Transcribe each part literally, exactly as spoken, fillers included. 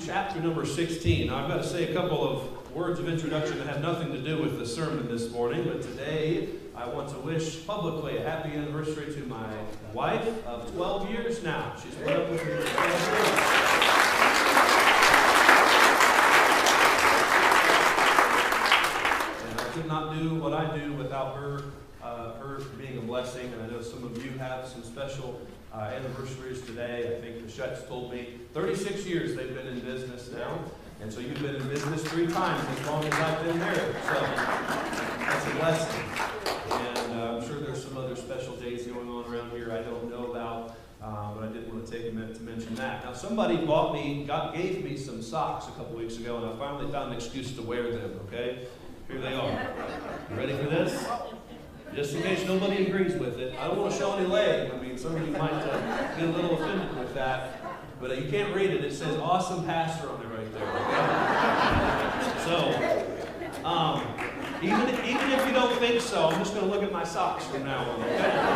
chapter number sixteen. Now, I've got to say a couple of words of introduction that have nothing to do with the sermon this morning, but today I want to wish publicly a happy anniversary to my wife of twelve years now. She's put up with me for twelve years. And I could not do what I do without her, uh, her being a blessing, and I know some of you have some special Uh, anniversaries today. I think the Shuts told me thirty-six years they've been in business now. And so you've been in business three times as long as I've been there. So that's a blessing. And uh, I'm sure there's some other special days going on around here I don't know about. Uh, but I did want to take a minute to mention that. Now somebody bought me, got, gave me some socks a couple weeks ago, and I finally found an excuse to wear them, okay? Here they are. You ready for this? Just in case nobody agrees with it. I don't want to show any leg. I mean, some of you might uh, get a little offended with that. But uh, you can't read it. It says awesome pastor on it right there. Okay? So, um, even, even if you don't think so, I'm just going to look at my socks from now on.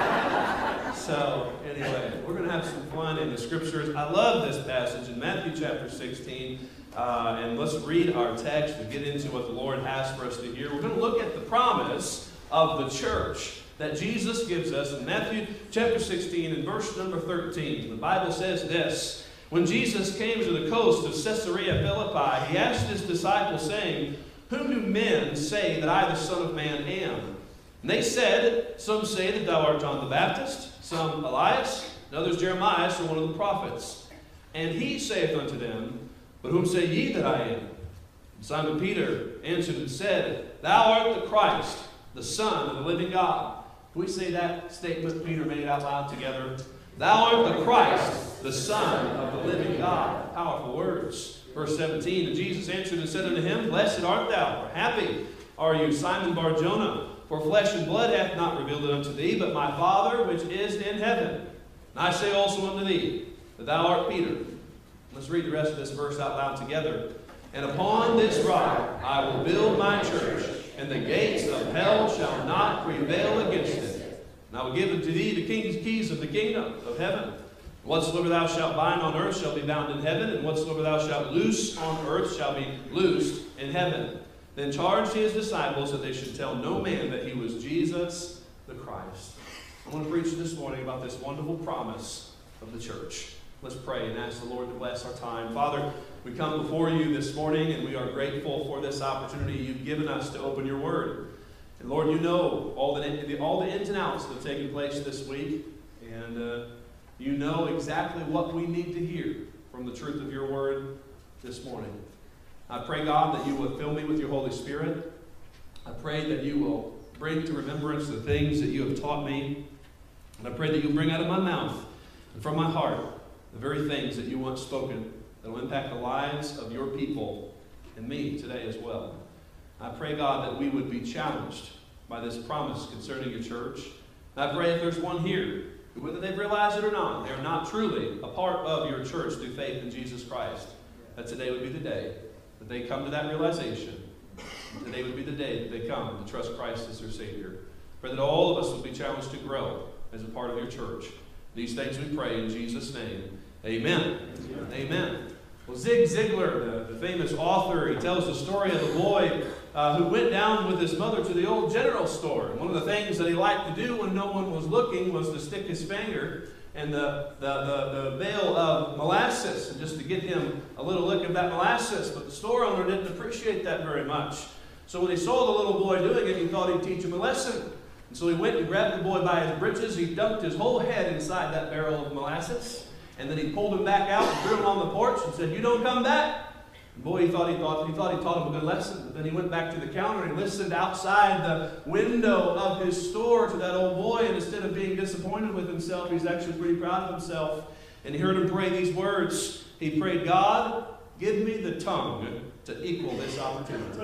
Okay? So, anyway, we're going to have some fun in the scriptures. I love this passage in Matthew chapter sixteen. Uh, and let's read our text and get into what the Lord has for us to hear. We're going to look at the promise of the church that Jesus gives us in Matthew chapter sixteen and verse number thirteen. The Bible says this: when Jesus came to the coast of Caesarea Philippi, he asked his disciples, saying, "Whom do men say that I, the Son of Man, am?" And they said, "Some say that thou art John the Baptist, some Elias, and others Jeremiah, or one of the prophets." And he saith unto them, "But whom say ye that I am?" And Simon Peter answered and said, "Thou art the Christ, the Son of the living God." Can we say that statement Peter made out loud together? Thou art the Christ, the Son of the living God. Powerful words. Verse seventeen, and Jesus answered and said unto him, "Blessed art thou, or happy are you, Simon Bar-Jonah, for flesh and blood hath not revealed it unto thee, but my Father which is in heaven. And I say also unto thee, that thou art Peter." Let's read the rest of this verse out loud together. "And upon this rock I will build my church, and the gates of hell shall not prevail against it. And I will give unto thee the king's keys of the kingdom of heaven. Whatsoever thou shalt bind on earth shall be bound in heaven, and whatsoever thou shalt loose on earth shall be loosed in heaven." Then charged he his disciples that they should tell no man that he was Jesus the Christ. I want to preach this morning about this wonderful promise of the church. Let's pray and ask the Lord to bless our time. Father, we come before you this morning, and we are grateful for this opportunity you've given us to open your word. And Lord, you know all the, all the ins and outs that have taken place this week, and uh, you know exactly what we need to hear from the truth of your word this morning. I pray, God, that you will fill me with your Holy Spirit. I pray that you will bring to remembrance the things that you have taught me. And I pray that you'll bring out of my mouth and from my heart the very things that you want spoken that will impact the lives of your people and me today as well. I pray, God, that we would be challenged by this promise concerning your church. And I pray if there's one here, whether they've realized it or not, they're not truly a part of your church through faith in Jesus Christ, that today would be the day that they come to that realization. And today would be the day that they come to trust Christ as their Savior. Pray that all of us will be challenged to grow as a part of your church. These things we pray in Jesus' name. Amen. Amen. Amen. Well, Zig Ziglar, the, the famous author, he tells the story of a boy uh, who went down with his mother to the old general store. And one of the things that he liked to do when no one was looking was to stick his finger in the, the, the, the bale of molasses, and just to get him a little lick of that molasses. But the store owner didn't appreciate that very much. So when he saw the little boy doing it, he thought he'd teach him a lesson. And so he went and grabbed the boy by his breeches. He dunked his whole head inside that barrel of molasses. And then he pulled him back out and threw him on the porch and said, "You don't come back." And boy, he thought he thought he thought he taught him a good lesson. But then he went back to the counter and listened outside the window of his store to that old boy. And instead of being disappointed with himself, he's actually pretty proud of himself. And he heard him pray these words. He prayed, "God, give me the tongue to equal this opportunity."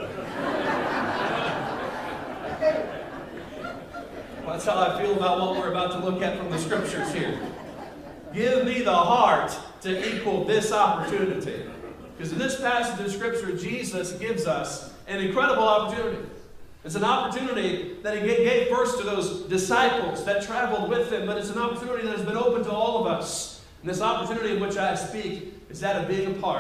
Well, that's how I feel about what we're about to look at from the scriptures here. Give me the heart to equal this opportunity. Because in this passage of Scripture, Jesus gives us an incredible opportunity. It's an opportunity that he gave first to those disciples that traveled with him, but it's an opportunity that has been open to all of us. And this opportunity of which I speak is that of being a part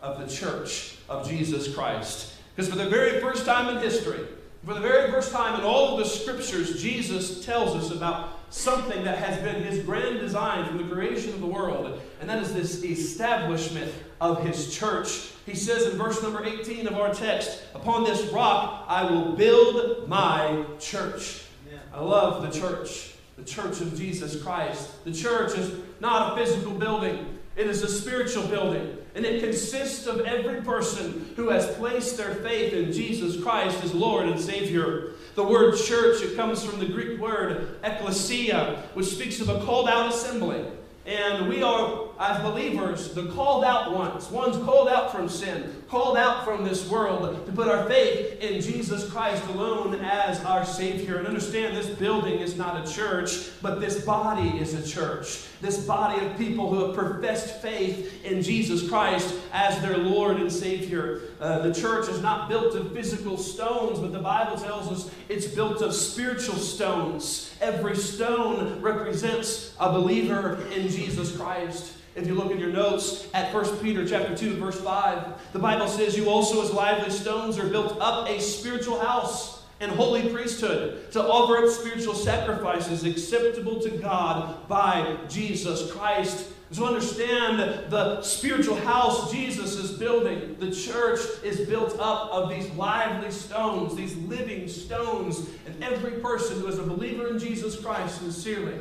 of the church of Jesus Christ. Because for the very first time in history, for the very first time in all of the scriptures, Jesus tells us about something that has been his grand design from the creation of the world, and that is this establishment of his church. He says in verse number eighteen of our text, "Upon this rock I will build my church." Yeah. I love the church, the church of Jesus Christ. The church is not a physical building. It is a spiritual building, and it consists of every person who has placed their faith in Jesus Christ as Lord and Savior. The word church, it comes from the Greek word ekklesia, which speaks of a called out assembly. And we are, as believers, the called out ones, ones called out from sin, called out from this world to put our faith in Jesus Christ alone as our Savior. And understand, this building is not a church, but this body is a church. This body of people who have professed faith in Jesus Christ as their Lord and Savior. Uh, the church is not built of physical stones, but the Bible tells us it's built of spiritual stones. Every stone represents a believer in Jesus Christ. If you look in your notes at First Peter chapter two, verse five, the Bible says, "You also as lively stones are built up a spiritual house and holy priesthood to offer up spiritual sacrifices acceptable to God by Jesus Christ." So understand the spiritual house Jesus is building. The church is built up of these lively stones, these living stones. And every person who is a believer in Jesus Christ sincerely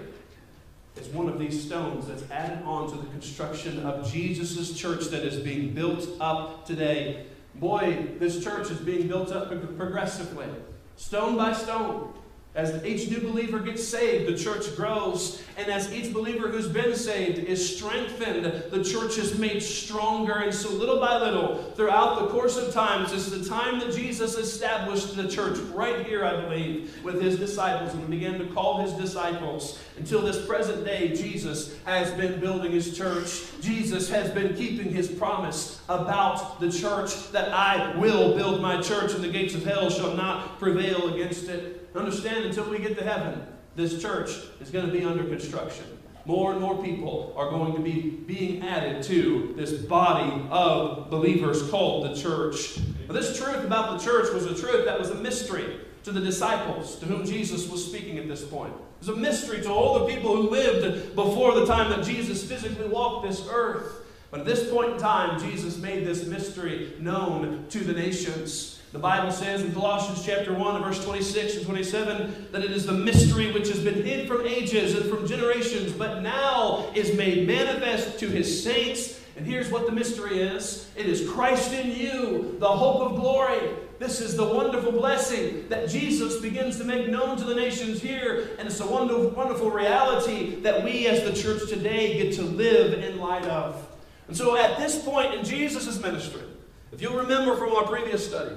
is one of these stones that's added on to the construction of Jesus' church that is being built up today. Boy, this church is being built up progressively, stone by stone. As each new believer gets saved, the church grows. And as each believer who's been saved is strengthened, the church is made stronger. And so little by little, throughout the course of time, since the time that Jesus established the church, right here, I believe, with his disciples, and began to call his disciples, until this present day, Jesus has been building his church. Jesus has been keeping his promise about the church, that I will build my church, and the gates of hell shall not prevail against it. Understand, until we get to heaven, this church is going to be under construction. More and more people are going to be being added to this body of believers called the church. But this truth about the church was a truth that was a mystery to the disciples to whom Jesus was speaking at this point. It was a mystery to all the people who lived before the time that Jesus physically walked this earth. But at this point in time, Jesus made this mystery known to the nations. The Bible says in Colossians chapter one, verse twenty-six and twenty-seven, that it is the mystery which has been hid from ages and from generations, but now is made manifest to his saints. And here's what the mystery is. It is Christ in you, the hope of glory. This is the wonderful blessing that Jesus begins to make known to the nations here. And it's a wonderful, wonderful reality that we as the church today get to live in light of. And so at this point in Jesus' ministry, if you'll remember from our previous study,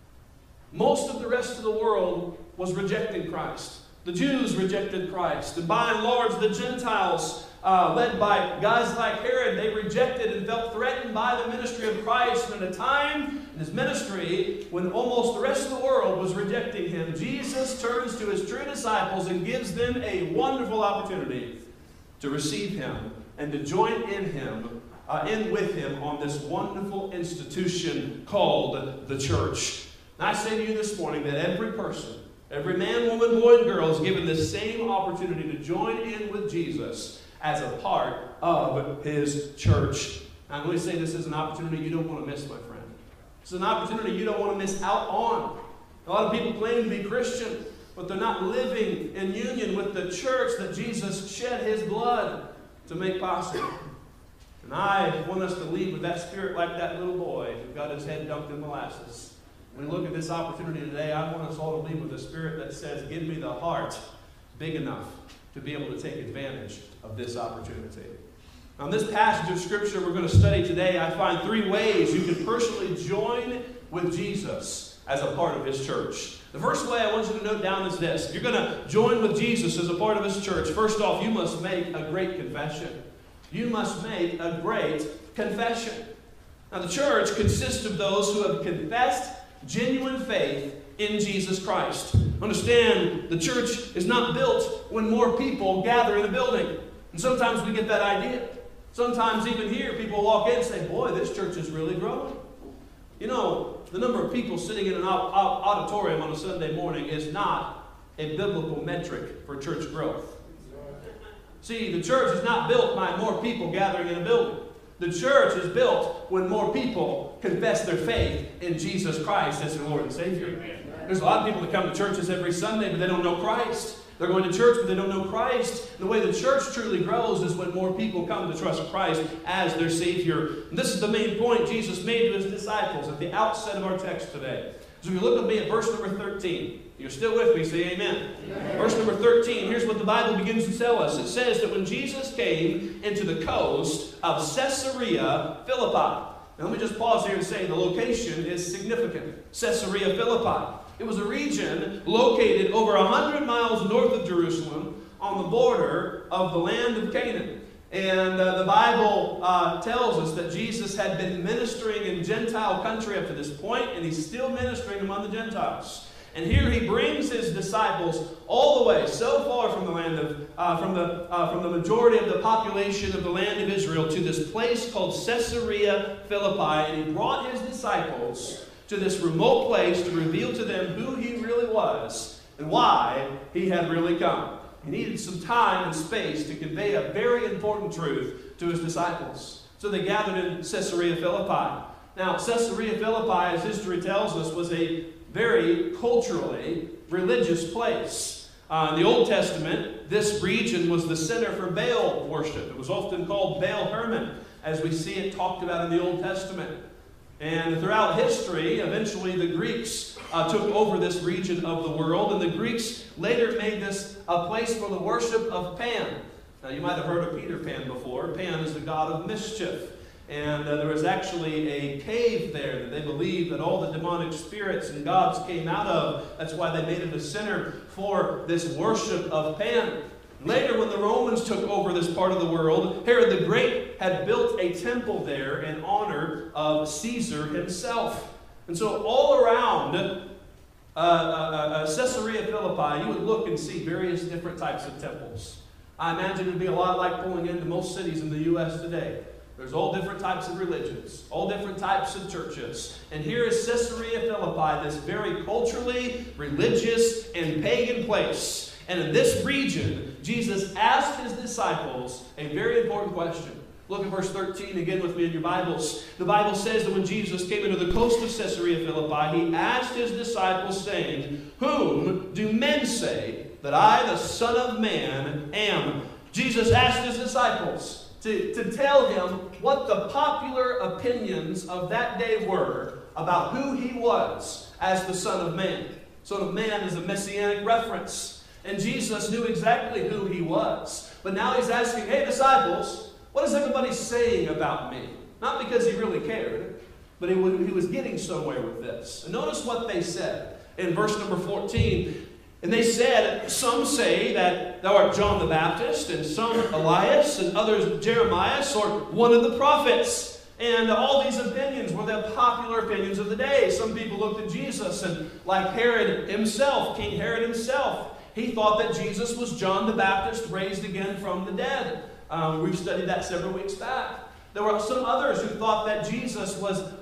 most of the rest of the world was rejecting Christ. The Jews rejected Christ. And by and large, the Gentiles, uh, led by guys like Herod, they rejected and felt threatened by the ministry of Christ. And at a time in his ministry when almost the rest of the world was rejecting him, Jesus turns to his true disciples and gives them a wonderful opportunity to receive him and to join in him, uh, in with him on this wonderful institution called the church. And I say to you this morning that every person, every man, woman, boy, and girl is given the same opportunity to join in with Jesus as a part of his church. I'm going to say this is an opportunity you don't want to miss, my friend. It's an opportunity you don't want to miss out on. A lot of people claim to be Christian, but they're not living in union with the church that Jesus shed his blood to make possible. And I want us to leave with that spirit like that little boy who got his head dunked in molasses. When we look at this opportunity today, I want us all to leave with a spirit that says, give me the heart big enough to be able to take advantage of this opportunity. Now, in this passage of Scripture we're going to study today, I find three ways you can personally join with Jesus as a part of his church. The first way I want you to note down is this. If you're going to join with Jesus as a part of his church, first off, you must make a great confession. You must make a great confession. Now, the church consists of those who have confessed genuine faith in Jesus Christ. Understand, the church is not built when more people gather in a building. And sometimes we get that idea. Sometimes even here, people walk in and say, boy, this church is really growing. You know, the number of people sitting in an auditorium on a Sunday morning is not a biblical metric for church growth. See, the church is not built by more people gathering in a building. The church is built when more people confess their faith in Jesus Christ as their Lord and Savior. There's a lot of people that come to churches every Sunday, but they don't know Christ. They're going to church, but they don't know Christ. The way the church truly grows is when more people come to trust Christ as their Savior. And this is the main point Jesus made to His disciples at the outset of our text today. So if you look at me at verse number thirteen, you're still with me, say amen. Amen. Verse number thirteen, here's what the Bible begins to tell us. It says that when Jesus came into the coast of Caesarea Philippi. Now let me just pause here and say the location is significant. Caesarea Philippi. It was a region located over one hundred miles north of Jerusalem on the border of the land of Canaan. And uh, the Bible uh, tells us that Jesus had been ministering in Gentile country up to this point, and He's still ministering among the Gentiles. And here He brings His disciples all the way, so far from the land of, uh, from the uh, from the majority of the population of the land of Israel to this place called Caesarea Philippi. And He brought His disciples to this remote place to reveal to them who He really was and why He had really come. He needed some time and space to convey a very important truth to His disciples. So they gathered in Caesarea Philippi. Now, Caesarea Philippi, as history tells us, was a very culturally religious place. Uh, in the Old Testament, this region was the center for Baal worship. It was often called Baal Hermon, as we see it talked about in the Old Testament. And throughout history, eventually the Greeks uh, took over this region of the world, and the Greeks later made this a place for the worship of Pan. Now, you might have heard of Peter Pan before. Pan is the god of mischief. And uh, there was actually a cave there that they believed that all the demonic spirits and gods came out of. That's why they made it a center for this worship of Pan. Later, when the Romans took over this part of the world, Herod the Great had built a temple there in honor of Caesar himself. And so all around uh, uh, uh, Caesarea Philippi, you would look and see various different types of temples. I imagine it would be a lot like pulling into most cities in the U S today. There's all different types of religions, all different types of churches. And here is Caesarea Philippi, this very culturally religious and pagan place. And in this region, Jesus asked His disciples a very important question. Look at verse thirteen again with me in your Bibles. The Bible says that when Jesus came into the coast of Caesarea Philippi, He asked His disciples, saying, "Whom do men say that I, the Son of Man, am?" Jesus asked His disciples to, to tell Him what the popular opinions of that day were about who He was as the Son of Man. Son of Man is a messianic reference. And Jesus knew exactly who He was. But now He's asking, hey, disciples, what is everybody saying about me? Not because He really cared, but He was getting somewhere with this. And notice what they said in verse number fourteen. And they said, some say that thou art John the Baptist, and some Elias, and others Jeremiah, or one of the prophets. And all these opinions were the popular opinions of the day. Some people looked at Jesus, and like Herod himself, King Herod himself, he thought that Jesus was John the Baptist raised again from the dead. Um, we've studied that several weeks back. There were some others who thought that Jesus was uh,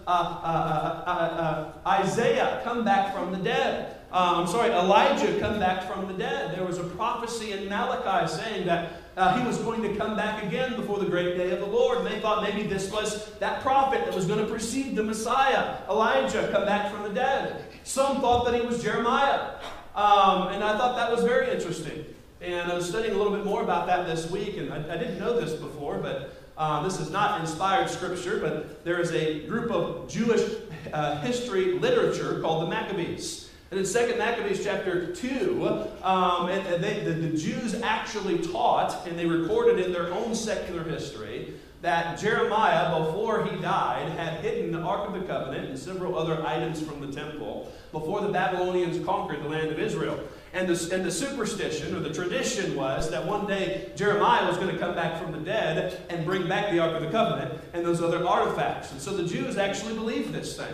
uh, uh, uh, uh, Isaiah come back from the dead. Uh, I'm sorry, Elijah come back from the dead. There was a prophecy in Malachi saying that uh, he was going to come back again before the great day of the Lord. And they thought maybe this was that prophet that was going to precede the Messiah, Elijah, come back from the dead. Some thought that he was Jeremiah. Um, and I thought that was very interesting. And I was studying a little bit more about that this week, and I, I didn't know this before, but uh, this is not inspired scripture, but there is a group of Jewish uh, history literature called the Maccabees. And in Second Maccabees chapter two, um, and, and they, the, the Jews actually taught, and they recorded in their own secular history, that Jeremiah, before he died, had hidden the Ark of the Covenant and several other items from the temple before the Babylonians conquered the land of Israel. And the, and the superstition, or the tradition, was that one day Jeremiah was going to come back from the dead and bring back the Ark of the Covenant and those other artifacts. And so the Jews actually believed this thing.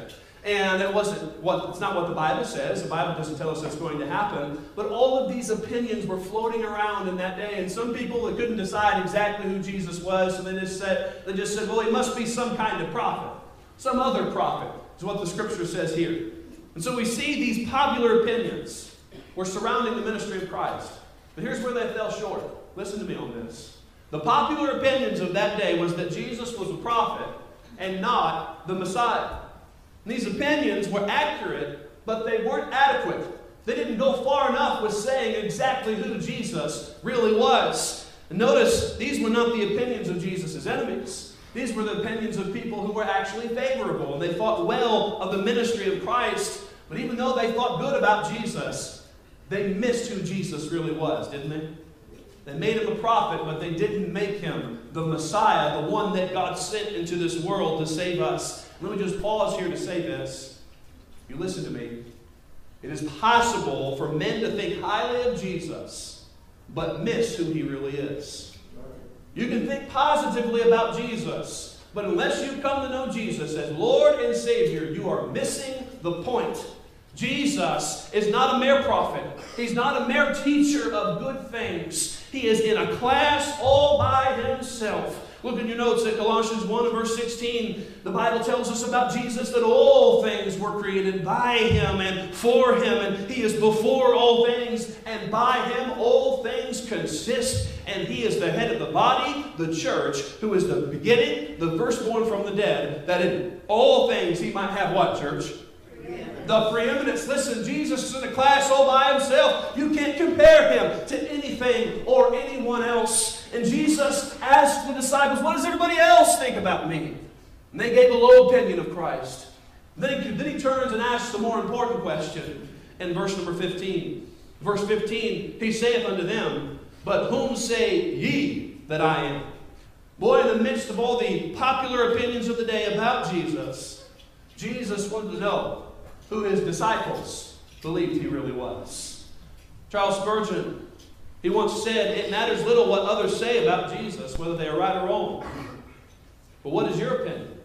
And it wasn't what, it's not what the Bible says. The Bible doesn't tell us that's going to happen. But all of these opinions were floating around in that day. And some people that couldn't decide exactly who Jesus was, so they just said, they just said, well, he must be some kind of prophet. Some other prophet is what the scripture says here. And so we see these popular opinions were surrounding the ministry of Christ. But here's where they fell short. Listen to me on this. The popular opinions of that day was that Jesus was a prophet and not the Messiah. These opinions were accurate, but they weren't adequate. They didn't go far enough with saying exactly who Jesus really was. And notice, these were not the opinions of Jesus' enemies. These were the opinions of people who were actually favorable. And they thought well of the ministry of Christ. But even though they thought good about Jesus, they missed who Jesus really was, didn't they? They made him a prophet, but they didn't make him the Messiah, the one that God sent into this world to save us. Let me just pause here to say this. You listen to me. It is possible for men to think highly of Jesus, but miss who he really is. You can think positively about Jesus, but unless you come to know Jesus as Lord and Savior, you are missing the point. Jesus is not a mere prophet. He's not a mere teacher of good things. He is in a class all by himself. Look in your notes at Colossians one and verse sixteen. The Bible tells us about Jesus that all things were created by him and for him, and he is before all things, and by him all things consist. And he is the head of the body, the church, who is the beginning, the firstborn from the dead, that in all things he might have what, church? The preeminence. Listen, Jesus is in a class all by himself. You can't compare him to anything or anyone else. And Jesus asked the disciples, what does everybody else think about me? And they gave a low opinion of Christ. Then he, then he turns and asks the more important question in verse number fifteen. Verse fifteen, he saith unto them, but whom say ye that I am? Boy, in the midst of all the popular opinions of the day about Jesus, Jesus wanted to know who his disciples believed he really was. Charles Spurgeon, he once said, it matters little what others say about Jesus, whether they are right or wrong. But what is your opinion?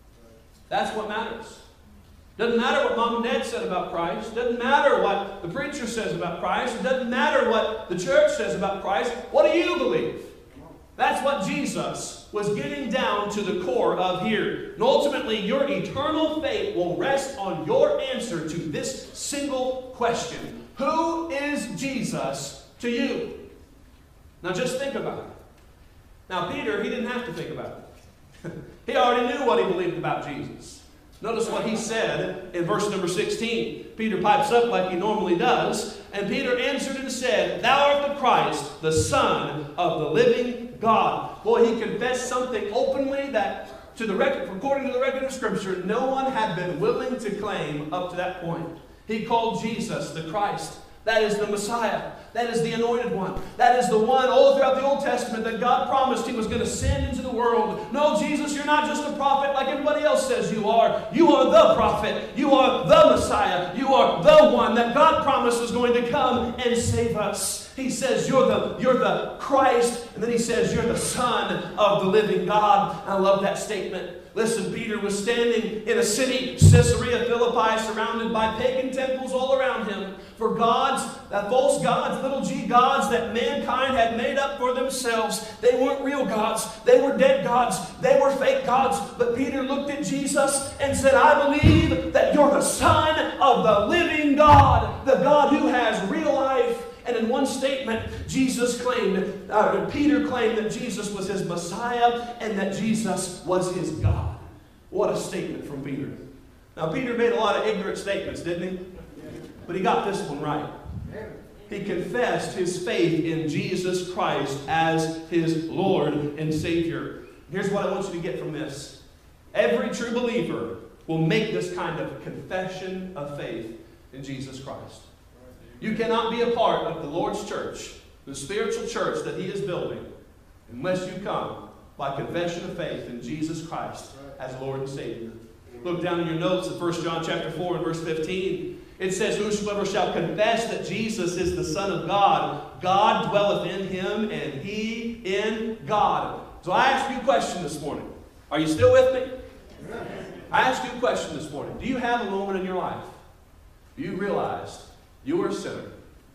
That's what matters. Doesn't matter what mom and dad said about Christ. Doesn't matter what the preacher says about Christ. It doesn't matter what the church says about Christ. What do you believe? That's what Jesus was getting down to the core of here. And ultimately, your eternal fate will rest on your answer to this single question. Who is Jesus to you? Now just think about it. Now Peter, he didn't have to think about it. He already knew what he believed about Jesus. Notice what he said in verse number sixteen. Peter pipes up like he normally does. And Peter answered and said, thou art the Christ, the Son of the living God. Boy, he confessed something openly that, to the record, according to the record of Scripture, no one had been willing to claim up to that point. He called Jesus the Christ. That is the Messiah. That is the anointed one. That is the one all throughout the Old Testament that God promised he was going to send into the world. No, Jesus, you're not just a prophet like everybody else says you are. You are the prophet. You are the Messiah. You are the one that God promised was going to come and save us. He says you're the, you're the Christ. And then he says you're the Son of the living God. I love that statement. Listen, Peter was standing in a city, Caesarea Philippi, surrounded by pagan temples all around him. For gods, that false gods, little g gods that mankind had made up for themselves. They weren't real gods. They were dead gods. They were fake gods. But Peter looked at Jesus and said, I believe that you're the Son of the living God, the God who has real life. And in one statement, Jesus claimed, uh, Peter claimed that Jesus was his Messiah and that Jesus was his God. What a statement from Peter. Now, Peter made a lot of ignorant statements, didn't he? But he got this one right. He confessed his faith in Jesus Christ as his Lord and Savior. Here's what I want you to get from this. Every true believer will make this kind of confession of faith in Jesus Christ. You cannot be a part of the Lord's church, the spiritual church that he is building, unless you come by confession of faith in Jesus Christ as Lord and Savior. Look down in your notes at First John chapter four and verse fifteen. It says, whosoever shall confess that Jesus is the Son of God, God dwelleth in him, and he in God. So I ask you a question this morning. Are you still with me? I asked you a question this morning. Do you have a moment in your life you realized you were a sinner?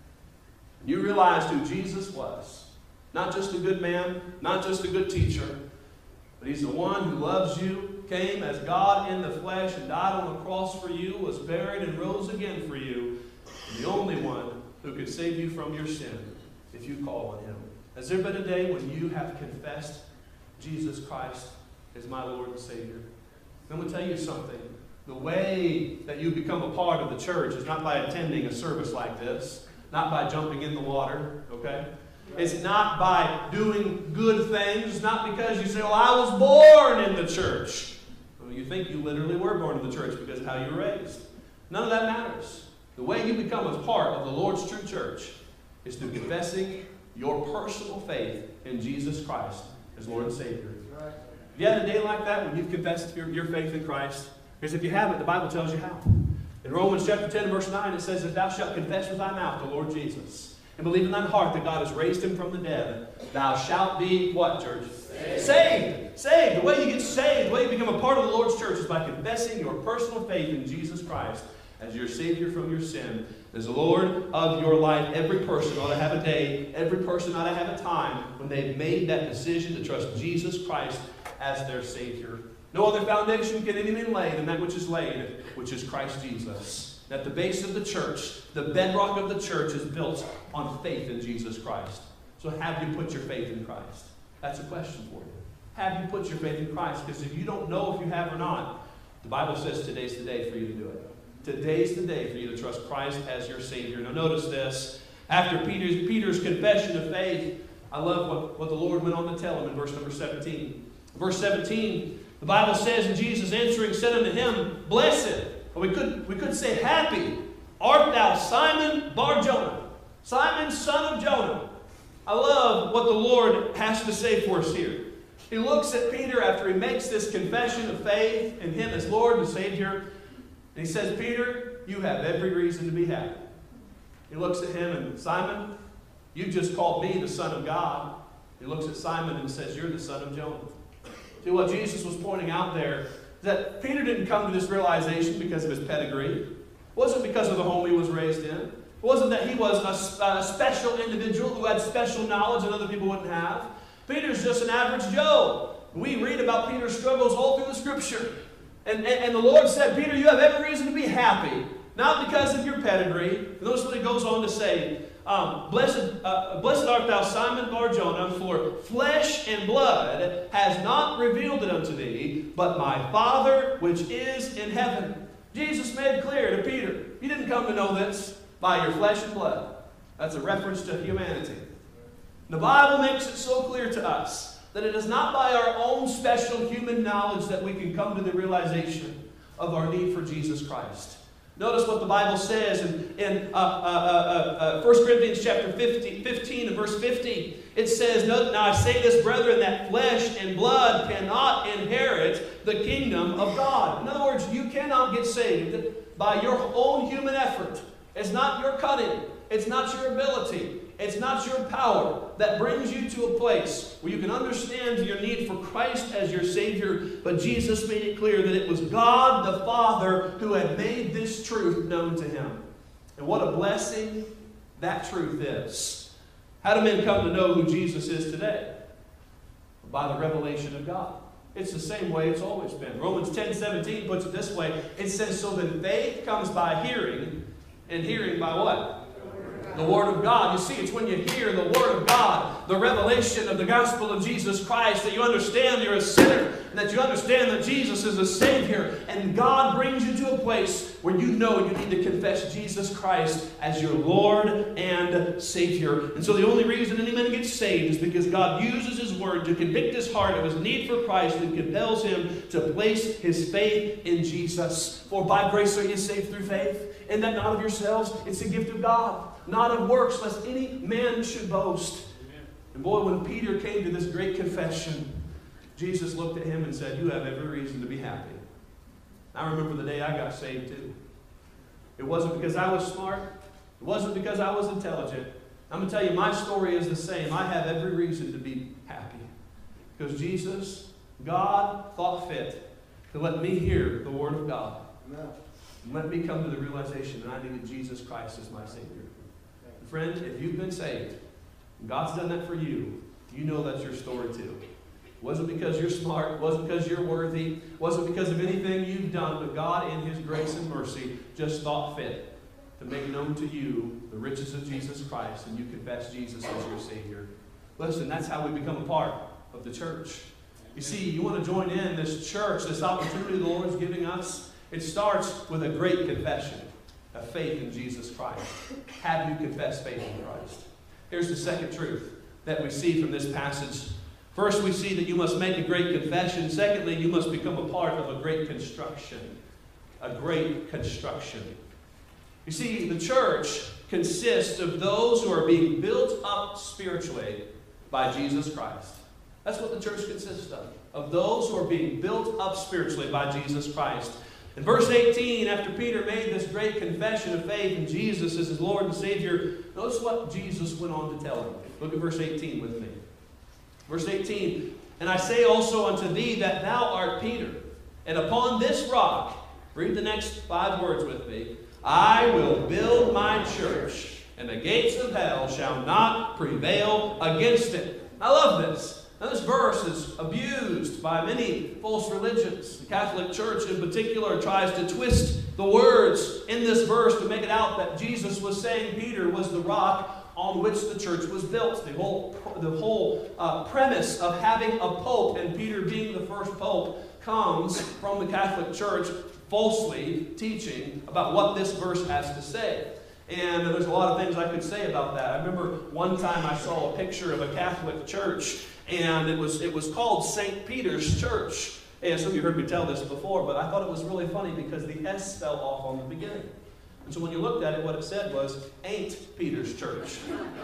You realized who Jesus was. Not just a good man, not just a good teacher, but He's the one who loves you, came as God in the flesh and died on the cross for you, was buried and rose again for you, and the only one who can save you from your sin if you call on Him. Has there been a day when you have confessed Jesus Christ as my Lord and Savior? I'm going to tell you something. The way that you become a part of the church is not by attending a service like this, not by jumping in the water, okay? It's not by doing good things, not because you say, well, I was born in the church. Well, you think you literally were born in the church because of how you were raised. None of that matters. The way you become a part of the Lord's true church is through confessing your personal faith in Jesus Christ as Lord and Savior. Have you had a day like that when you've confessed your, your faith in Christ? Because if you haven't, the Bible tells you how. In Romans chapter ten, verse nine, it says, if thou shalt confess with thy mouth the Lord Jesus, and believe in thine heart that God has raised Him from the dead, thou shalt be, what, church? Saved. Saved. Saved. The way you get saved, the way you become a part of the Lord's church is by confessing your personal faith in Jesus Christ as your Savior from your sin, as the Lord of your life. Every person ought to have a day, every person ought to have a time when they've made that decision to trust Jesus Christ as their Savior. No other foundation can any man lay than that which is laid, which is Christ Jesus. At the base of the church, the bedrock of the church is built on faith in Jesus Christ. So have you put your faith in Christ? That's a question for you. Have you put your faith in Christ? Because if you don't know if you have or not, the Bible says today's the day for you to do it. Today's the day for you to trust Christ as your Savior. Now notice this. After Peter's, Peter's confession of faith, I love what, what the Lord went on to tell him in verse number seventeen. Verse seventeen, the Bible says, and Jesus answering said unto him, blessed, or we could, we could say happy, art thou Simon Bar-Jonah, Simon son of Jonah. I love what the Lord has to say for us here. He looks at Peter after he makes this confession of faith in Him as Lord and Savior, and he says, Peter, you have every reason to be happy. He looks at him and, Simon, you just called me the Son of God. He looks at Simon and says, you're the son of Jonah. See, what Jesus was pointing out there is that Peter didn't come to this realization because of his pedigree. It wasn't because of the home he was raised in. It wasn't that he was a, a special individual who had special knowledge that other people wouldn't have. Peter's just an average Joe. We read about Peter's struggles all through the Scripture. And, and, and the Lord said, Peter, you have every reason to be happy, not because of your pedigree. Notice what he goes on to say. Um, blessed, uh, blessed art thou, Simon Bar-Jonah, for flesh and blood has not revealed it unto thee, but my Father which is in heaven. Jesus made clear to Peter, you didn't come to know this by your flesh and blood. That's a reference to humanity. The Bible makes it so clear to us that it is not by our own special human knowledge that we can come to the realization of our need for Jesus Christ. Notice what the Bible says in, in uh, uh, uh, uh, First Corinthians chapter fifteen and verse fifty. It says, Now I say this, brethren, that flesh and blood cannot inherit the kingdom of God. In other words, you cannot get saved by your own human effort. It's not your cunning. It's not your ability. It's not your power that brings you to a place where you can understand your need for Christ as your Savior. But Jesus made it clear that it was God the Father who had made this truth known to Him. And what a blessing that truth is. How do men come to know who Jesus is today? By the revelation of God. It's the same way it's always been. Romans ten seventeen puts it this way. It says, so that faith comes by hearing, and hearing by what? The Word of God. You see, it's when you hear the Word of God, the revelation of the gospel of Jesus Christ, that you understand you're a sinner, and that you understand that Jesus is a Savior, and God brings you to a place where you know you need to confess Jesus Christ as your Lord and Savior. And so the only reason any man gets saved is because God uses His Word to convict his heart of his need for Christ and compels him to place his faith in Jesus. For by grace are you saved through faith, and that not of yourselves, it's a gift of God. Not of works, lest any man should boast. Amen. And boy, when Peter came to this great confession, Jesus looked at him and said, you have every reason to be happy. I remember the day I got saved too. It wasn't because I was smart. It wasn't because I was intelligent. I'm going to tell you, my story is the same. I have every reason to be happy. Because Jesus, God, thought fit to to let me hear the Word of God. Amen. And let me come to the realization that I needed Jesus Christ as my Savior. Friend, if you've been saved, and God's done that for you, you know that's your story too. It wasn't because you're smart, it wasn't because you're worthy, it wasn't because of anything you've done, but God in His grace and mercy just thought fit to make known to you the riches of Jesus Christ, and you confess Jesus as your Savior. Listen, that's how we become a part of the church. You see, you want to join in this church, this opportunity the Lord's giving us. It starts with a great confession of faith in Jesus Christ. Have you confessed faith in Christ? Here's the second truth that we see from this passage. First, we see that you must make a great confession. Secondly, you must become a part of a great construction. A great construction. You see, the church consists of those who are being built up spiritually by Jesus Christ. That's what the church consists of. Of those who are being built up spiritually by Jesus Christ. In verse eighteen, after Peter made this great confession of faith in Jesus as his Lord and Savior, notice what Jesus went on to tell him. Look at verse eighteen with me. Verse eighteen, and I say also unto thee that thou art Peter, and upon this rock, read the next five words with me, I will build my church, and the gates of hell shall not prevail against it. I love this. Now this verse is abused by many false religions. The Catholic Church in particular tries to twist the words in this verse to make it out that Jesus was saying Peter was the rock on which the church was built. The whole, the whole uh, premise of having a pope and Peter being the first pope comes from the Catholic Church falsely teaching about what this verse has to say. And there's a lot of things I could say about that. I remember one time I saw a picture of a Catholic church, and it was, it was called Saint Peter's Church. And some of you heard me tell this before, but I thought it was really funny because the S fell off on the beginning. And so when you looked at it, what it said was, Ain't Peter's Church.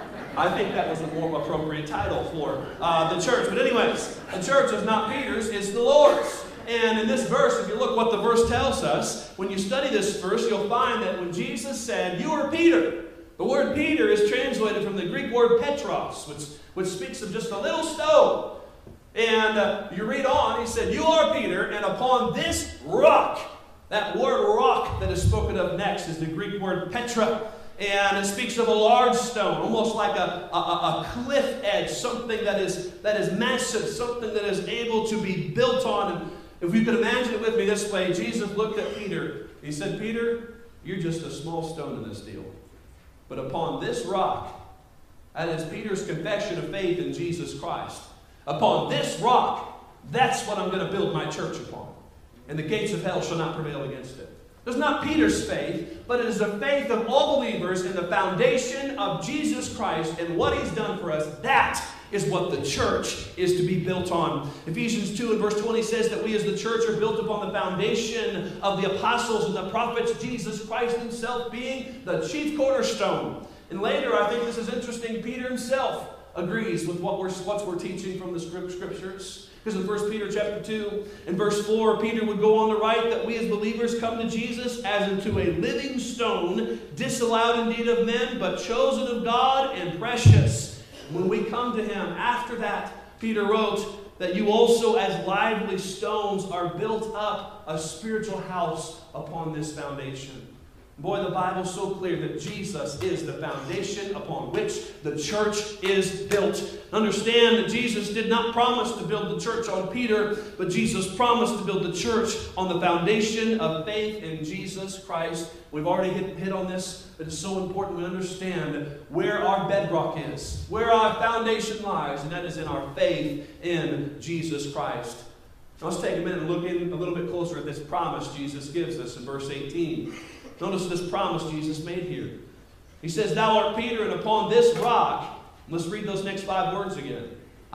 I think that was a more appropriate title for uh, the church. But anyways, the church is not Peter's, it's the Lord's. And in this verse, if you look what the verse tells us, when you study this verse, you'll find that when Jesus said, you are Peter, the word Peter is translated from the Greek word Petros, which, which speaks of just a little stone. And uh, you read on, he said, you are Peter, and upon this rock, that word rock that is spoken of next is the Greek word Petra. And it speaks of a large stone, almost like a, a, a cliff edge, something that is, that is massive, something that is able to be built on. And if you could imagine it with me this way, Jesus looked at Peter. He said, Peter, you're just a small stone in this deal. But upon this rock, that is Peter's confession of faith in Jesus Christ. Upon this rock, that's what I'm going to build my church upon. And the gates of hell shall not prevail against it. It's not Peter's faith, but it is the faith of all believers in the foundation of Jesus Christ and what He's done for us. That is what the church is to be built on. Ephesians two and verse twenty says that we as the church are built upon the foundation of the apostles and the prophets, Jesus Christ Himself being the chief cornerstone. And later, I think this is interesting, Peter himself agrees with what we're, what we're teaching from the scriptures. Because in First Peter chapter two and verse four, Peter would go on to write that we as believers come to Jesus as into a living stone, disallowed indeed of men, but chosen of God and precious. When we come to Him, after that, Peter wrote that you also as lively stones are built up a spiritual house upon this foundation. Boy, the Bible's so clear that Jesus is the foundation upon which the church is built. Understand that Jesus did not promise to build the church on Peter, but Jesus promised to build the church on the foundation of faith in Jesus Christ. We've already hit, hit on this, but it's so important we understand where our bedrock is, where our foundation lies, and that is in our faith in Jesus Christ. Now let's take a minute and look in a little bit closer at this promise Jesus gives us in verse eighteen. Notice this promise Jesus made here. He says, thou art Peter, and upon this rock, let's read those next five words again.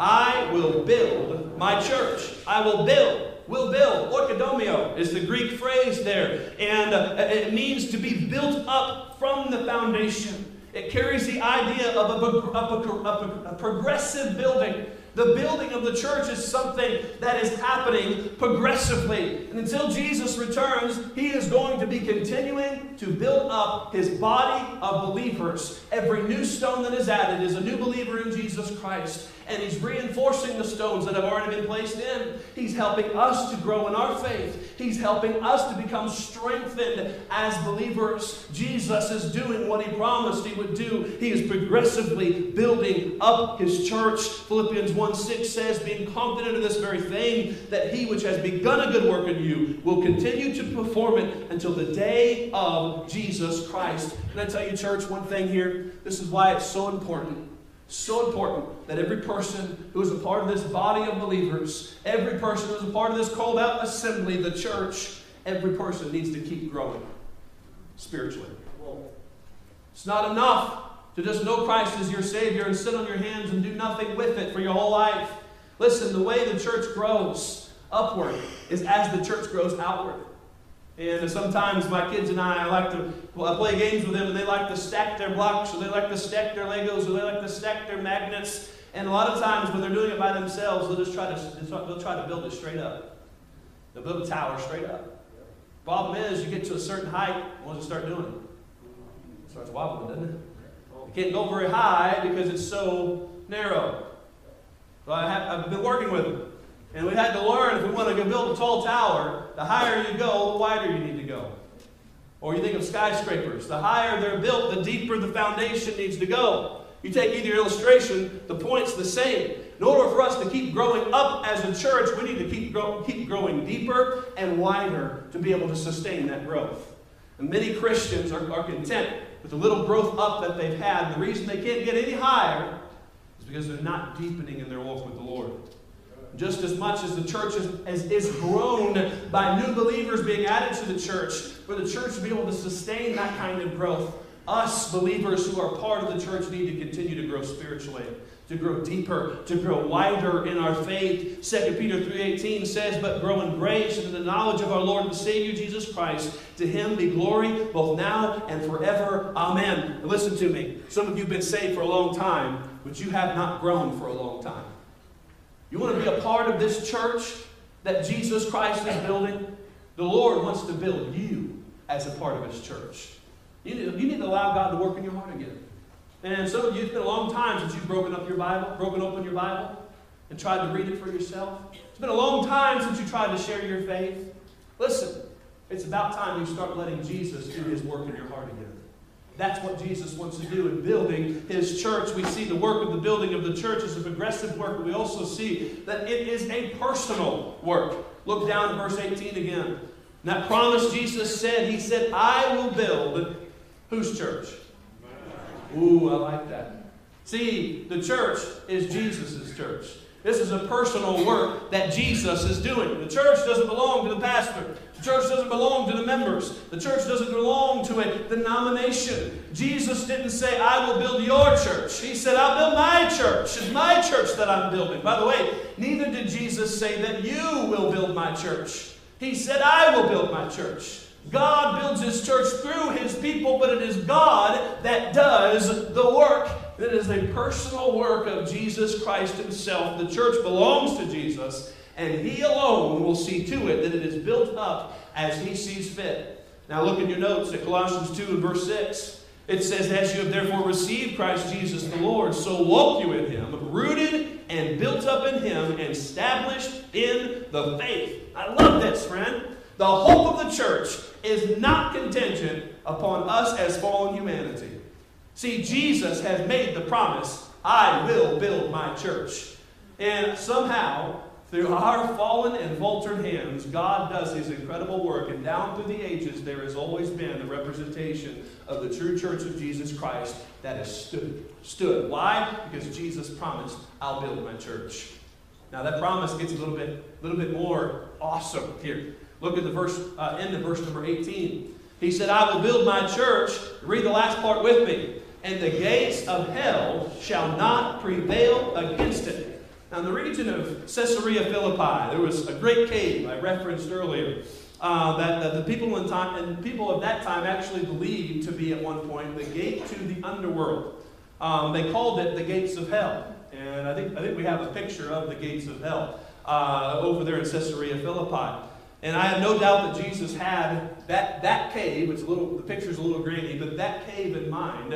I will build my church. I will build. Will build. Oikodomio is the Greek phrase there. And uh, it means to be built up from the foundation. It carries the idea of a, of a, of a, a progressive building. The building of the church is something that is happening progressively. And until Jesus returns, He is going to be continuing to build up His body of believers. Every new stone that is added is a new believer in Jesus Jesus Christ. And He's reinforcing the stones that have already been placed in. He's helping us to grow in our faith. He's helping us to become strengthened as believers. Jesus is doing what He promised He would do. He is progressively building up His church. Philippians one six says, being confident of this very thing, that He which has begun a good work in you will continue to perform it until the day of Jesus Christ. Can I tell you, church, one thing here? This is why it's so important. So important that every person who is a part of this body of believers, every person who is a part of this called out assembly, the church, every person needs to keep growing spiritually. It's not enough to just know Christ as your Savior and sit on your hands and do nothing with it for your whole life. Listen, the way the church grows upward is as the church grows outward. And sometimes my kids and I, I like to well, I play games with them, and they like to stack their blocks, or they like to stack their Legos, or they like to stack their magnets. And a lot of times when they're doing it by themselves, they'll just try to they'll try to build it straight up. They'll build a tower straight up. Problem is, you get to a certain height, what does it start doing? It starts wobbling, doesn't it? It can't go very high because it's so narrow. So I have, I've been working with them. And we had to learn, if we want to go build a tall tower, the higher you go, the wider you need to go. Or you think of skyscrapers. The higher they're built, the deeper the foundation needs to go. You take either illustration, the point's the same. In order for us to keep growing up as a church, we need to keep, grow, keep growing deeper and wider to be able to sustain that growth. And many Christians are, are content with the little growth up that they've had. And the reason they can't get any higher is because they're not deepening in their walk with the Lord. Just as much as the church is, is, is grown by new believers being added to the church, for the church to be able to sustain that kind of growth, us believers who are part of the church need to continue to grow spiritually, to grow deeper, to grow wider in our faith. Second Peter three eighteen says, but grow in grace and in the knowledge of our Lord and Savior Jesus Christ. To Him be glory both now and forever. Amen. Now listen to me. Some of you have been saved for a long time, but you have not grown for a long time. You want to be a part of this church that Jesus Christ is building? The Lord wants to build you as a part of His church. You need, you need to allow God to work in your heart again. And some of you, it's been a long time since you've broken up your Bible, broken open your Bible, and tried to read it for yourself. It's been a long time since you tried to share your faith. Listen, it's about time you start letting Jesus do His work in your heart again. That's what Jesus wants to do in building His church. We see the work of the building of the church as a progressive work, but we also see that it is a personal work. Look down at verse eighteen again. And that promise Jesus said, He said, I will build whose church? Ooh, I like that. See, the church is Jesus' church. This is a personal work that Jesus is doing. The church doesn't belong to the pastor. The church doesn't belong to the members. The church doesn't belong to a denomination. Jesus didn't say, I will build your church. He said, I'll build my church. It's my church that I'm building. By the way, neither did Jesus say that you will build my church. He said, I will build my church. God builds His church through His people, but it is God that does the work. It is a personal work of Jesus Christ Himself. The church belongs to Jesus, and He alone will see to it that it is built up as He sees fit. Now look in your notes at Colossians two and verse six. It says, as you have therefore received Christ Jesus the Lord, so walk you in Him, rooted and built up in Him, and established in the faith. I love this, friend. The hope of the church is not contingent upon us as fallen humanity. See, Jesus has made the promise, I will build my church. And somehow, through our fallen and faltered hands, God does His incredible work. And down through the ages, there has always been a representation of the true church of Jesus Christ that has stood. Stood. Why? Because Jesus promised, I'll build my church. Now that promise gets a little bit, little bit more awesome here. Look at the verse, uh, end of verse number eighteen. He said, I will build my church. Read the last part with me. And the gates of hell shall not prevail against it. Now in the region of Caesarea Philippi, there was a great cave I referenced earlier. Uh, that, that the people in time and people of that time actually believed to be at one point the gate to the underworld. Um, they called it the gates of hell. And I think I think we have a picture of the gates of hell uh, over there in Caesarea Philippi. And I have no doubt that Jesus had that, that cave, it's a little, the picture's a little grainy, but that cave in mind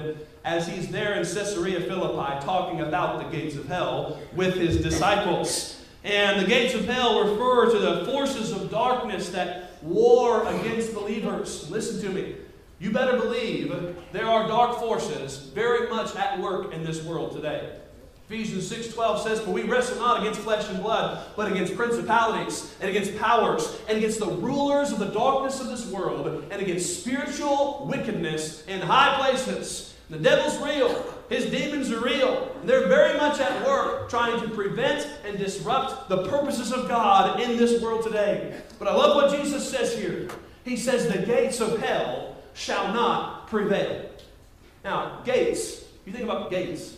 as he's there in Caesarea Philippi talking about the gates of hell with his disciples. And the gates of hell refer to the forces of darkness that war against believers. Listen to me. You better believe there are dark forces very much at work in this world today. Ephesians six twelve says, "For we wrestle not against flesh and blood, but against principalities, and against powers, and against the rulers of the darkness of this world, and against spiritual wickedness in high places." The devil's real. His demons are real. And they're very much at work trying to prevent and disrupt the purposes of God in this world today. But I love what Jesus says here. He says, "The gates of hell shall not prevail." Now, gates. You think about gates.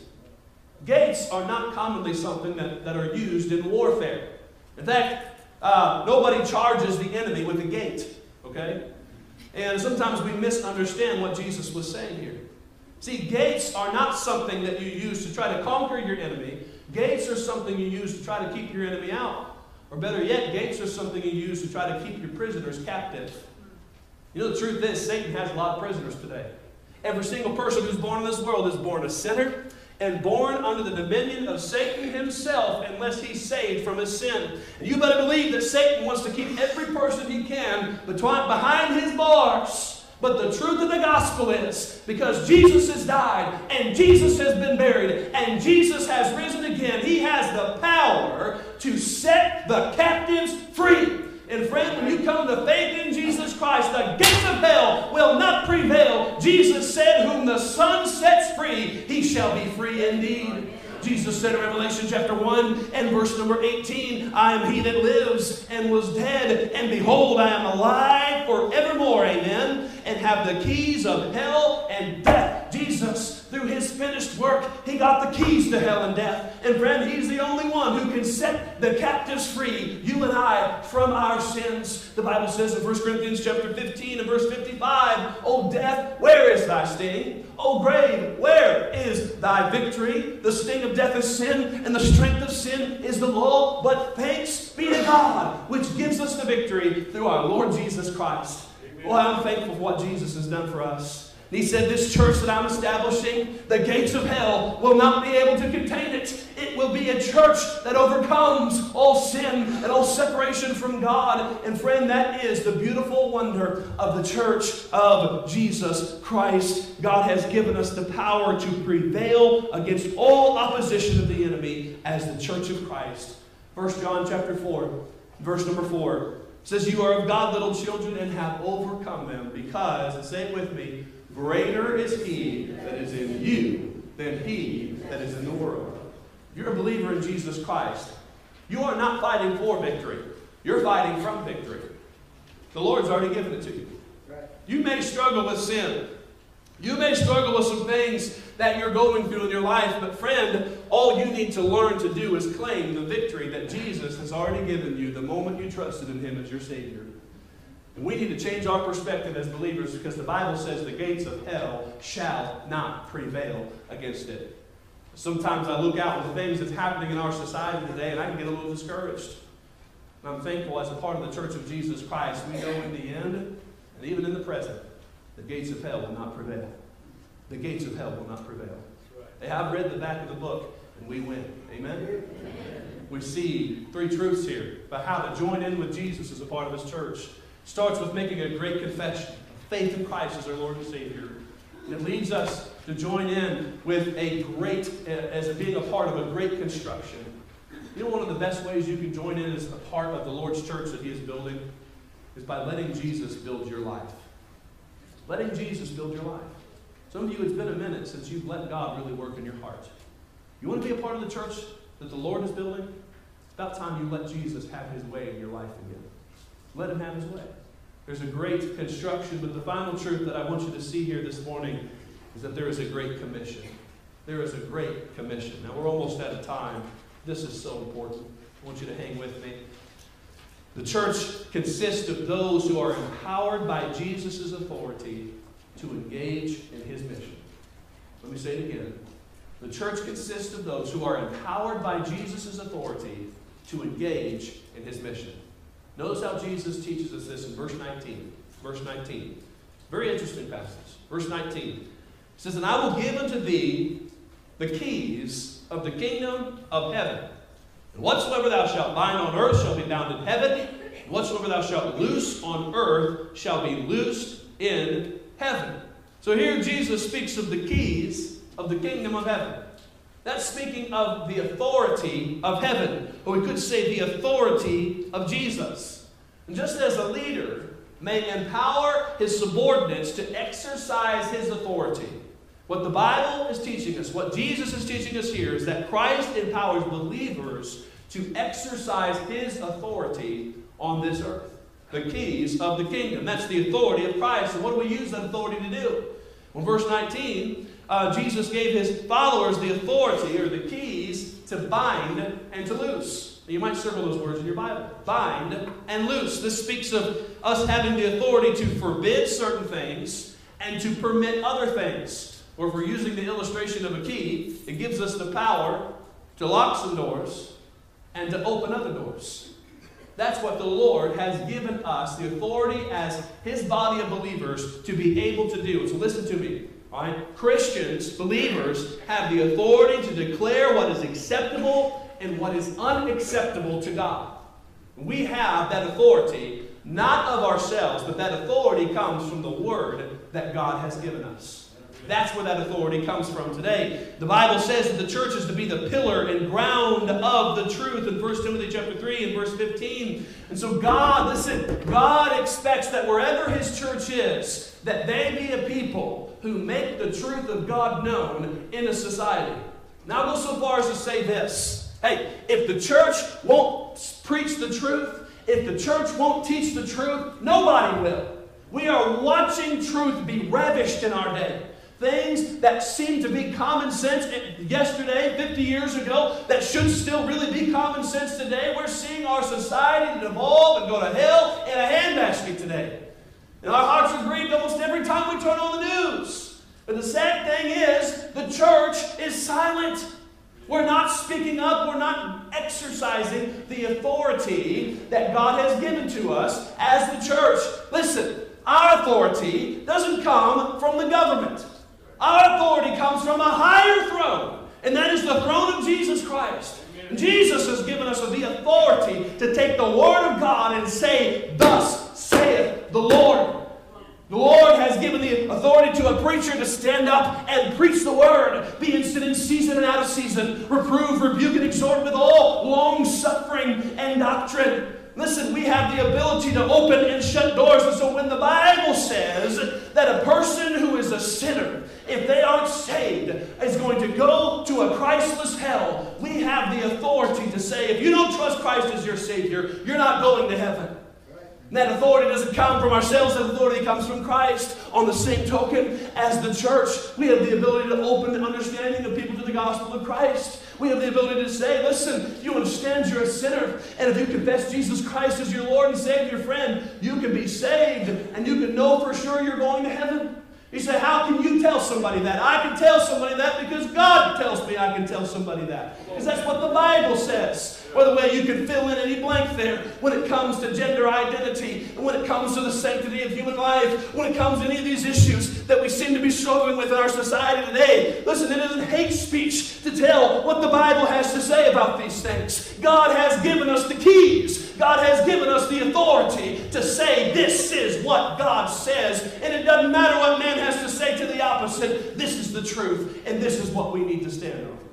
Gates are not commonly something that, that are used in warfare. In fact, uh, nobody charges the enemy with a gate. Okay? And sometimes we misunderstand what Jesus was saying here. See, gates are not something that you use to try to conquer your enemy. Gates are something you use to try to keep your enemy out. Or better yet, gates are something you use to try to keep your prisoners captive. You know, the truth is, Satan has a lot of prisoners today. Every single person who's born in this world is born a sinner and born under the dominion of Satan himself unless he's saved from his sin. And you better believe that Satan wants to keep every person he can behind his bars. But the truth of the gospel is, because Jesus has died, and Jesus has been buried, and Jesus has risen again, he has the power to set the captives free. And friend, when you come to faith in Jesus Christ, the gates of hell will not prevail. Jesus said, "Whom the Son sets free, he shall be free indeed." Jesus said in Revelation chapter one and verse number eighteen, "I am he that lives and was dead, and behold, I am alive forevermore," amen, "and have the keys of hell and death." Jesus, through his finished work, he got the keys to hell and death. And friend, he's the only one who can set the captives free, you and I, from our sins. The Bible says in First Corinthians chapter fifteen and verse fifty-five, "O death, where is thy sting? O grave, where is thy victory? The sting of death is sin, and the strength of sin is the law. But thanks be to God, which gives us the victory through our Lord Jesus Christ." Well, I'm thankful for what Jesus has done for us. And he said, "This church that I'm establishing, the gates of hell will not be able to contain it. It will be a church that overcomes all sin and all separation from God." And friend, that is the beautiful wonder of the church of Jesus Christ. God has given us the power to prevail against all opposition of the enemy as the church of Christ. First John chapter four, verse number four says, "You are of God, little children, and have overcome them, because," and say it with me, "greater is he that is in you than he that is in the world." If you're a believer in Jesus Christ, you are not fighting for victory. You're fighting from victory. The Lord's already given it to you. You may struggle with sin. You may struggle with some things that you're going through in your life, but friend, all you need to learn to do is claim the victory that Jesus has already given you the moment you trusted in him as your Savior. And we need to change our perspective as believers, because the Bible says the gates of hell shall not prevail against it. Sometimes I look out at the things that's happening in our society today, and I can get a little discouraged. And I'm thankful as a part of the Church of Jesus Christ, we know in the end, and even in the present, the gates of hell will not prevail. The gates of hell will not prevail. They have read the back of the book, and we win. Amen? Amen? We see three truths here about how to join in with Jesus as a part of his church. It starts with making a great confession of faith in Christ as our Lord and Savior. And it leads us to join in with a great, as being a part of a great construction. You know, one of the best ways you can join in as a part of the Lord's church that he is building is by letting Jesus build your life. Letting Jesus build your life. Some of you, it's been a minute since you've let God really work in your heart. You want to be a part of the church that the Lord is building? It's about time you let Jesus have his way in your life again. Let him have his way. There's a great construction, but the final truth that I want you to see here this morning is that there is a great commission. There is a great commission. Now, we're almost out of time. This is so important. I want you to hang with me. The church consists of those who are empowered by Jesus' authority to engage in his mission. Let me say it again. The church consists of those who are empowered by Jesus' authority to engage in his mission. Notice how Jesus teaches us this in verse nineteen. Verse nineteen. Very interesting passage. Verse nineteen. says, and I will give unto thee the keys of the kingdom of heaven. And whatsoever thou shalt bind on earth shall be bound in heaven, and whatsoever thou shalt loose on earth shall be loosed in heaven. So here Jesus speaks of the keys of the kingdom of heaven. That's speaking of the authority of heaven, or we could say the authority of Jesus. And just as a leader may empower his subordinates to exercise his authority, what the Bible is teaching us, what Jesus is teaching us here, is that Christ empowers believers to exercise his authority on this earth. The keys of the kingdom. That's the authority of Christ. And what do we use that authority to do? Well, verse nineteen, uh, Jesus gave his followers the authority, or the keys, to bind and to loose. You might circle those words in your Bible. Bind and loose. This speaks of us having the authority to forbid certain things and to permit other things. Or if we're using the illustration of a key, it gives us the power to lock some doors and to open other doors. That's what the Lord has given us, the authority as his body of believers to be able to do. So listen to me. All right? Christians, believers, have the authority to declare what is acceptable and what is unacceptable to God. We have that authority, not of ourselves, but that authority comes from the word that God has given us. That's where that authority comes from today. The Bible says that the church is to be the pillar and ground of the truth in First Timothy chapter three and verse fifteen. And so God, listen, God expects that wherever his church is, that they be a people who make the truth of God known in a society. Now I'll go so far as to say this. Hey, if the church won't preach the truth, if the church won't teach the truth, nobody will. We are watching truth be ravished in our day. Things that seem to be common sense yesterday, fifty years ago, that should still really be common sense today. We're seeing our society devolve and go to hell in a handbasket today. And our hearts are grieved almost every time we turn on the news. But the sad thing is, the church is silent. We're not speaking up. We're not exercising the authority that God has given to us as the church. Listen, our authority doesn't come from the government. Our authority comes from a higher throne, and that is the throne of Jesus Christ. And Jesus has given us the authority to take the Word of God and say, "Thus saith the Lord." The Lord has given the authority to a preacher to stand up and preach the Word, be instant in season and out of season, reprove, rebuke, and exhort with all long-suffering and doctrine. Listen, we have the ability to open and shut doors. And so when the Bible says that a person who is a sinner, if they aren't saved, is going to go to a Christless hell, we have the authority to say, if you don't trust Christ as your Savior, you're not going to heaven. And that authority doesn't come from ourselves. That authority comes from Christ. On the same token, as the church, we have the ability to open the understanding of people to the gospel of Christ. We have the ability to say, listen, you understand you're a sinner, and if you confess Jesus Christ as your Lord and Savior, friend, you can be saved, and you can know for sure you're going to heaven. You say, how can you tell somebody that? I can tell somebody that because God tells me I can tell somebody that. Because that's what the Bible says. Or the way you can fill in any blank there when it comes to gender identity, and when it comes to the sanctity of human life, when it comes to any of these issues that we seem to be struggling with in our society today. Listen, it isn't hate speech to tell what the Bible has to say about these things. God has given us the keys. God has given us the authority to say this is what God says, and it doesn't matter what man has to say to the opposite. This is the truth, and this is what we need to stand on.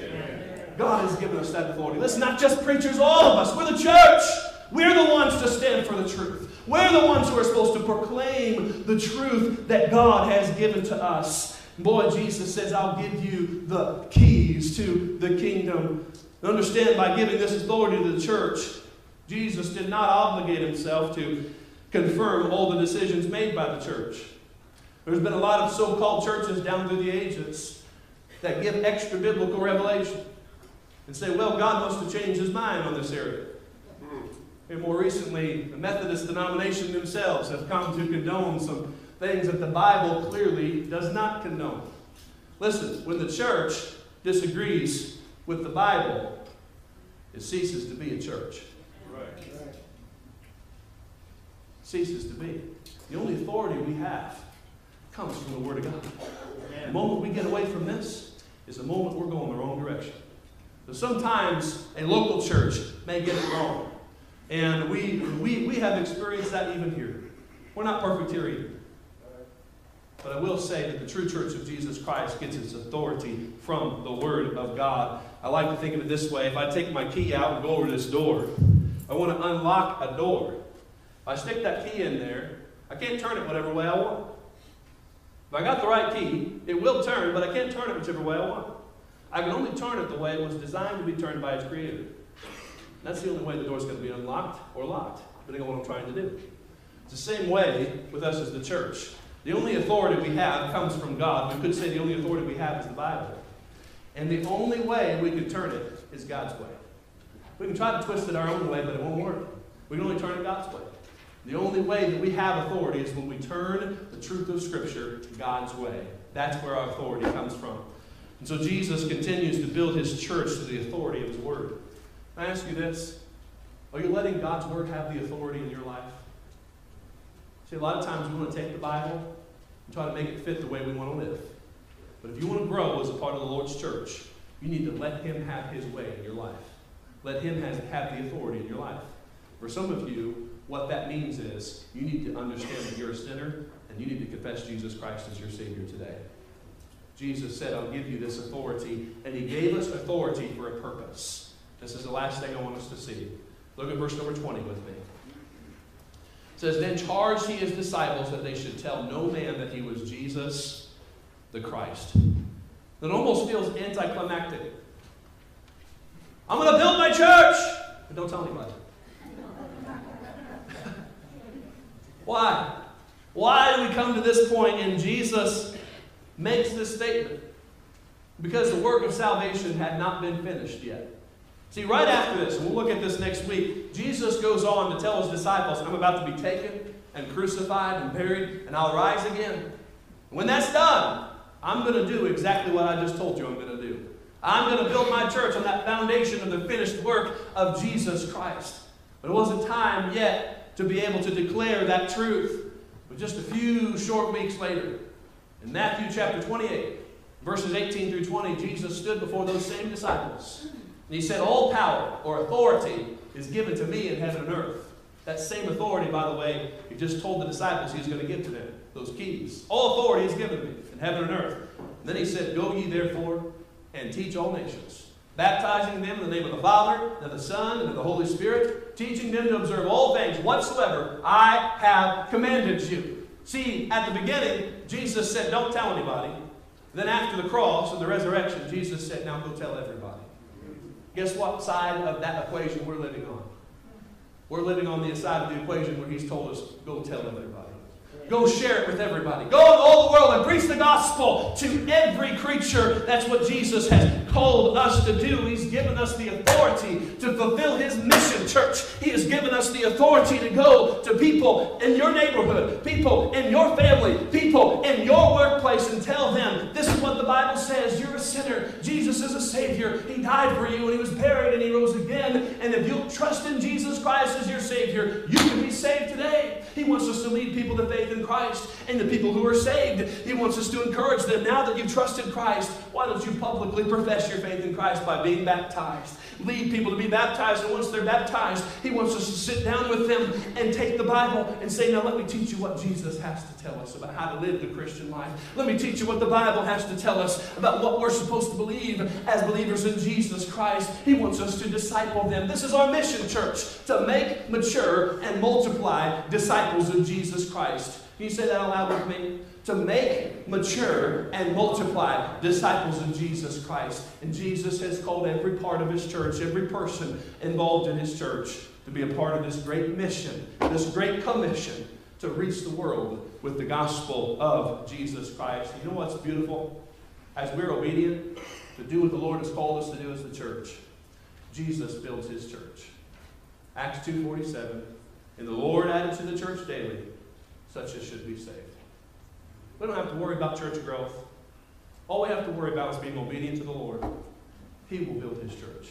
God has given us that authority. Listen, not just preachers, all of us. We're the church. We're the ones to stand for the truth. We're the ones who are supposed to proclaim the truth that God has given to us. Boy, Jesus says, I'll give you the keys to the kingdom. Understand, by giving this authority to the church, Jesus did not obligate himself to confirm all the decisions made by the church. There's been a lot of so-called churches down through the ages that give extra biblical revelation and say, well, God must have changed his mind on this area. And more recently, the Methodist denomination themselves have come to condone some things that the Bible clearly does not condone. Listen, when the church disagrees with the Bible, it ceases to be a church. Right. Ceases to be. The only authority we have comes from the Word of God. The moment we get away from this is the moment we're going the wrong direction. So sometimes a local church may get it wrong. And we, we, we have experienced that even here. We're not perfect here either. But I will say that the true church of Jesus Christ gets its authority from the Word of God. I like to think of it this way. If I take my key out and go over this door, I want to unlock a door. If I stick that key in there, I can't turn it whatever way I want. If I got the right key, it will turn, but I can't turn it whichever way I want. I can only turn it the way it was designed to be turned by its creator. And that's the only way the door's going to be unlocked or locked, depending on what I'm trying to do. It's the same way with us as the church. The only authority we have comes from God. We could say the only authority we have is the Bible. And the only way we can turn it is God's way. We can try to twist it our own way, but it won't work. We can only turn it God's way. The only way that we have authority is when we turn the truth of Scripture God's way. That's where our authority comes from. And so Jesus continues to build his church to the authority of his Word. Can I ask you this? Are you letting God's Word have the authority in your life? See, a lot of times we want to take the Bible and try to make it fit the way we want to live. But if you want to grow as a part of the Lord's church, you need to let him have his way in your life. Let him have, have the authority in your life. For some of you, what that means is you need to understand that you're a sinner and you need to confess Jesus Christ as your Savior today. Jesus said, I'll give you this authority, and he gave us authority for a purpose. This is the last thing I want us to see. Look at verse number twenty with me. It says, then charged he his disciples that they should tell no man that he was Jesus the Christ. That almost feels anticlimactic. I'm going to build my church, but don't tell anybody. Why? Why do we come to this point and Jesus makes this statement? Because the work of salvation had not been finished yet. See, right after this, and we'll look at this next week, Jesus goes on to tell his disciples, I'm about to be taken and crucified and buried, and I'll rise again. When that's done, I'm going to do exactly what I just told you I'm going to do. I'm going to build my church on that foundation of the finished work of Jesus Christ. But it wasn't time yet to be able to declare that truth. But just a few short weeks later, in Matthew chapter twenty-eight, verses eighteen through twenty, Jesus stood before those same disciples. And he said, all power or authority is given to me in heaven and earth. That same authority, by the way, he just told the disciples he was going to give to them. Those keys. All authority is given to me in heaven and earth. And then he said, go ye therefore and teach all nations, baptizing them in the name of the Father, and of the Son, and of the Holy Spirit, teaching them to observe all things whatsoever I have commanded you. See, at the beginning, Jesus said, don't tell anybody. Then after the cross and the resurrection, Jesus said, now go tell everybody. Guess what side of that equation we're living on? We're living on the side of the equation where he's told us, go tell everybody. Go share it with everybody. Go into all the world and preach the gospel to every creature. That's what Jesus has called us to do. He's given us the authority to fulfill his mission, church. He has given us the authority to go to people in your neighborhood, people in your family, people in your workplace, and tell them, this is what the Bible says. You're a sinner. Jesus is a Savior. He died for you, and he was buried, and he rose again. And if you trust in Jesus Christ as your Savior, you can be saved today. He wants us to lead people to faith in Christ, and the people who are saved, he wants us to encourage them. Now that you've trusted Christ, why don't you publicly profess your faith in Christ by being baptized? Lead people to be baptized, and once they're baptized, he wants us to sit down with them and take the Bible and say, now let me teach you what Jesus has to tell us about how to live the Christian life. Let me teach you what the Bible has to tell us about what we're supposed to believe as believers in Jesus Christ. He wants us to disciple them. This is our mission, church, to make, mature, and multiply disciples of Jesus Christ. Can you say that aloud with me? To make, mature, and multiply disciples of Jesus Christ. And Jesus has called every part of his church, every person involved in his church, to be a part of this great mission, this great commission to reach the world with the gospel of Jesus Christ. You know what's beautiful? As we're obedient to do what the Lord has called us to do as the church, Jesus builds his church. Acts two forty-seven, and the Lord added to the church daily such as should be saved. We don't have to worry about church growth. All we have to worry about is being obedient to the Lord. He will build his church.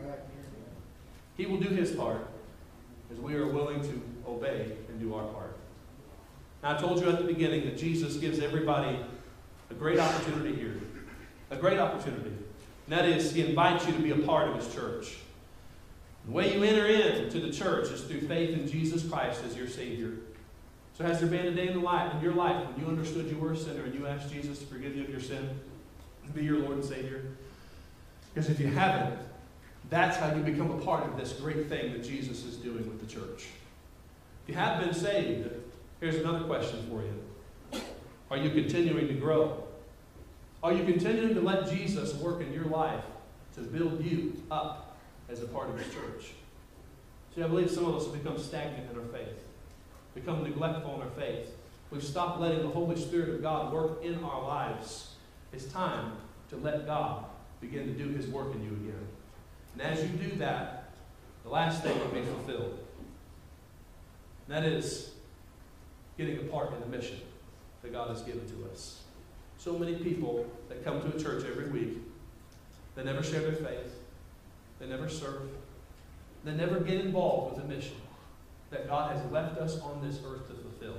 He will do his part as we are willing to obey and do our part. Now, I told you at the beginning that Jesus gives everybody a great opportunity here. A great opportunity. And that is, He invites you to be a part of His church. The way you enter into the church is through faith in Jesus Christ as your Savior. So has there been a day in, the life, in your life when you understood you were a sinner and you asked Jesus to forgive you of your sin and be your Lord and Savior? Because if you haven't, that's how you become a part of this great thing that Jesus is doing with the church. If you have been saved, here's another question for you. Are you continuing to grow? Are you continuing to let Jesus work in your life to build you up as a part of His church? See, I believe some of us have become stagnant in our faith, become neglectful in our faith. We've stopped letting the Holy Spirit of God work in our lives. It's time to let God begin to do His work in you again. And as you do that, the last thing will be fulfilled. And that is getting a part in the mission that God has given to us. So many people that come to a church every week, they never share their faith, they never serve, they never get involved with the mission that God has left us on this earth to fulfill.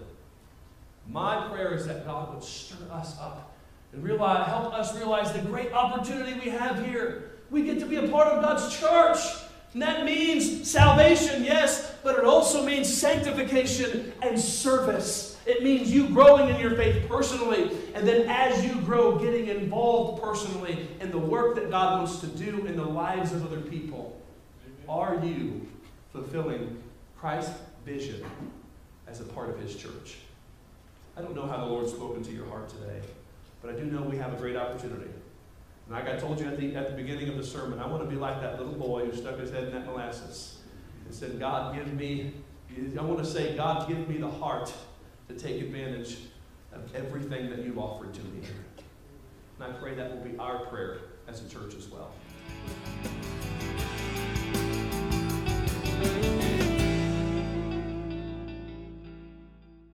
My prayer is that God would stir us up and realize, help us realize the great opportunity we have here. We get to be a part of God's church. And that means salvation, yes, but it also means sanctification and service. It means you growing in your faith personally, and then as you grow, getting involved personally in the work that God wants to do in the lives of other people. Are you fulfilling Christ's vision as a part of His church? I don't know how the Lord's spoken to your heart today, but I do know we have a great opportunity. And like I told you at the, at the beginning of the sermon, I want to be like that little boy who stuck his head in that molasses and said, God, give me, I want to say, God, give me the heart to take advantage of everything that you've offered to me. And I pray that will be our prayer as a church as well.